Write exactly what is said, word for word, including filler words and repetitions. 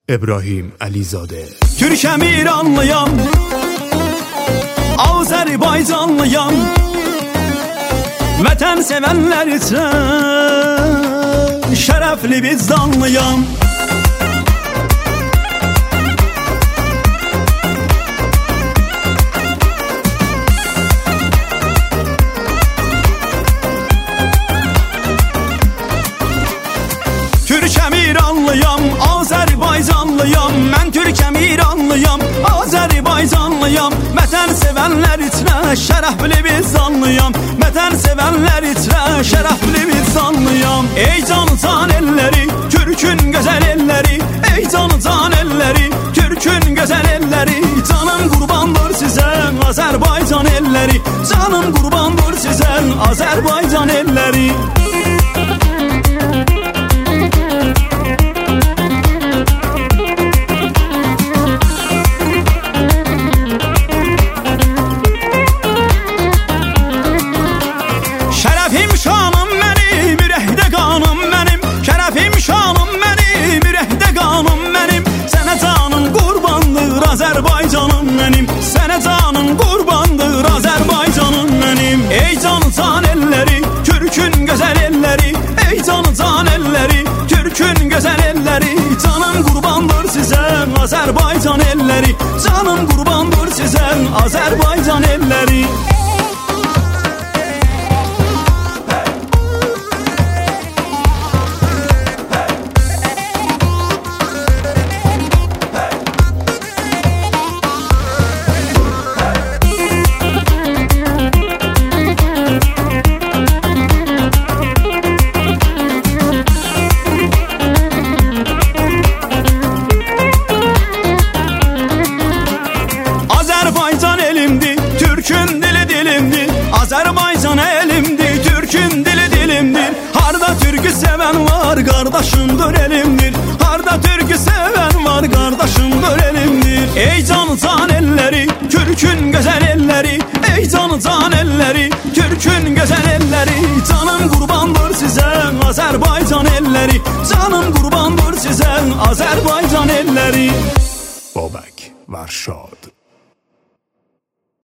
İbrahim Əlizadə. Türkəm İranlıyam, Azərbaycanlıyam, vətən sevənlər üçün şərəfli vicdanlıyam. Türkəm İranlıyam, Azərbaycanlıyam, mən Türkəm İranlıyam, Azərbaycanlıyam, vətən sevənlər içrə şərəfli vicdanlıyam, vətən sevənlər içrə şərəfli vicdanlıyam. Ey can can elləri, Türkün gözəl elləri, ey can can elləri, Türkün gözəl elləri, canım qurbandır sizə Azərbaycan elləri, canım qurbandır sizə Azərbaycan elləri. Şərəfim şanım mənim, ürəkdə qanım mənim, şərəfim şanım mənim, ürəkdə qanım mənim, sənə canım qurbandır Azərbaycanım mənim, sənə canım qurbandır Azərbaycanım mənim. Ey can can elləri, Türkün gözəl elləri, ey can can elləri, Türkün gözəl elləri, canım qurbandır sizə Azərbaycan elləri, canım qurbandır sizə Azərbaycan elləri. Azərbaycan elimdir, Türkün dili dilimdir, Azərbaycan elimdir, Türkün dili dilimdir. Harda türkü sevən var, qardaşımdır elimdir, harda türkü sevən var, qardaşımdır elimdir. Ey can can elləri, Türkün gözəl elləri, ey can can elləri, Türkün gözəl elləri, canım qurbandır sizə Azərbaycan elləri, canım qurbandır sizə Azərbaycan elləri. Babək Varşad.